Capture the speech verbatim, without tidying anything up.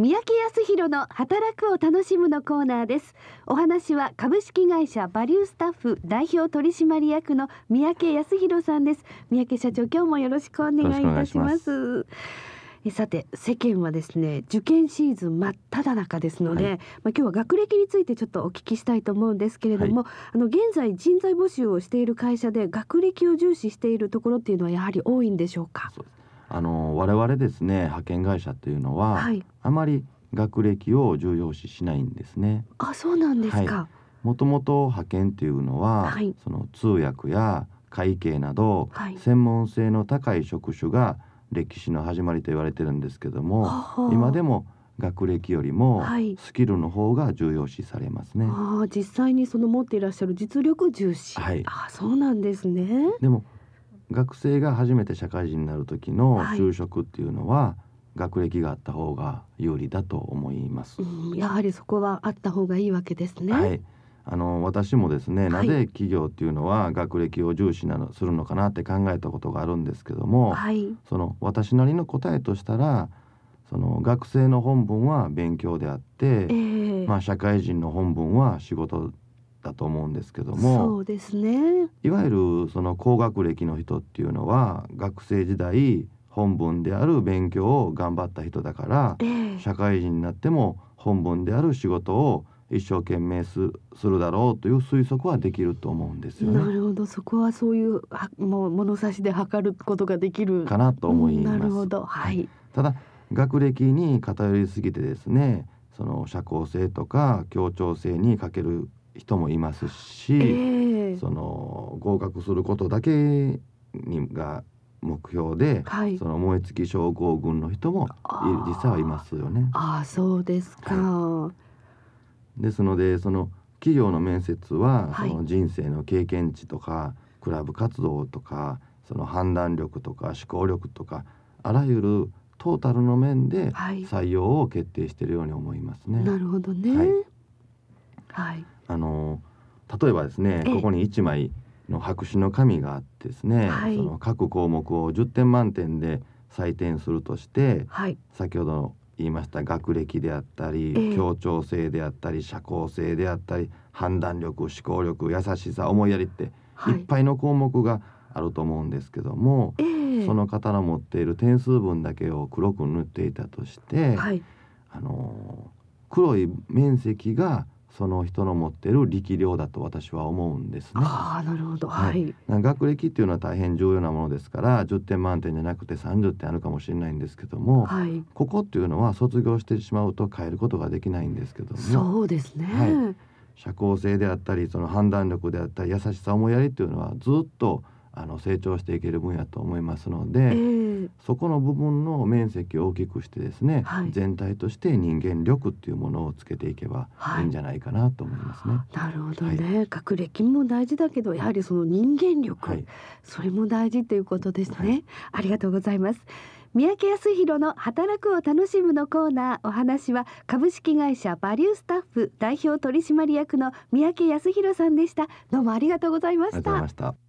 三宅康弘の働くを楽しむのコーナーです。お話は株式会社バリュースタッフ代表取締役の三宅康弘さんです。三宅社長、今日もよろしくお願いいたします。えさて、世間はですね、受験シーズン真っ只中ですので、はい、まあ、今日は学歴についてちょっとお聞きしたいと思うんですけれども、はい、あの現在人材募集をしている会社で学歴を重視しているところっていうのはやはり多いんでしょうか？ そうです。あの我々ですね、派遣会社っていうのは、はい、あまり学歴を重要視しないんですね。 あ、そうなんですか。 もともと派遣っていうのは、はい、その通訳や会計など、はい、専門性の高い職種が歴史の始まりと言われてるんですけども、はあ、今でも学歴よりもスキルの方が重要視されますね。 はい、あ、実際にその持っていらっしゃる実力重視、はい、あ、そうなんですね。 でも学生が初めて社会人になる時の就職っていうのは、はい、学歴があった方が有利だと思います。 うん、やはりそこはあった方がいいわけですね。 はい、あの私もですね、なぜ企業っていうのは学歴を重視なのするのかなって考えたことがあるんですけども、はい、その私なりの答えとしたら、その学生の本分は勉強であって、えーまあ、社会人の本分は仕事だと思うんですけども、 そうですね、 いわゆるその高学歴の人っていうのは学生時代本分である勉強を頑張った人だから、えー、社会人になっても本分である仕事を一生懸命 す, するだろうという推測はできると思うんですよね。 なるほど、そこはそういうもう物差しで測ることができるかなと思います、うん、 なるほど、はい、 ただ学歴に偏りすぎてですね、その社交性とか協調性に欠ける人もいますし、えー、その合格することだけにが目標で、はい、その燃え尽き症候群の人も実際はいますよね。 ああ、そうですか、はい、 ですのでその企業の面接は、はい、その人生の経験値とかクラブ活動とかその判断力とか思考力とかあらゆるトータルの面で採用を決定しているように思いますね。 はい、なるほどね、 はいはい、 あの例えばですね、ここにいちまいの白紙の紙があってですね、はい、その各項目をじゅってん満点で採点するとして、はい、先ほど言いました学歴であったり、えー、協調性であったり社交性であったり判断力、思考力、優しさ、思いやりって、はい、いっぱいの項目があると思うんですけども、えー、その方の持っている点数分だけを黒く塗っていたとして、はい、あの黒い面積がその人の持っている力量だと私は思うんですね。 ああ、なるほど、はい、 はい、学歴っていうのは大変重要なものですからじゅってん満点じゃなくてさんじゅってんあるかもしれないんですけども、はい、ここっていうのは卒業してしまうと変えることができないんですけども、 そうですね、はい、 社交性であったりその判断力であったり優しさ、思いやりっていうのはずっとあの成長していける分野と思いますので、えー、そこの部分の面積を大きくしてですね、はい、全体として人間力っていうものをつけていけばいいんじゃないかなと思いますね。 はい、なるほどね、はい、学歴も大事だけどやはりその人間力、はい、それも大事ということですね、はい、ありがとうございます。三宅康弘の働くを楽しむのコーナー、お話は株式会社バリュースタッフ代表取締役の三宅康弘さんでした。どうもありがとうございました。 ありがとうございました。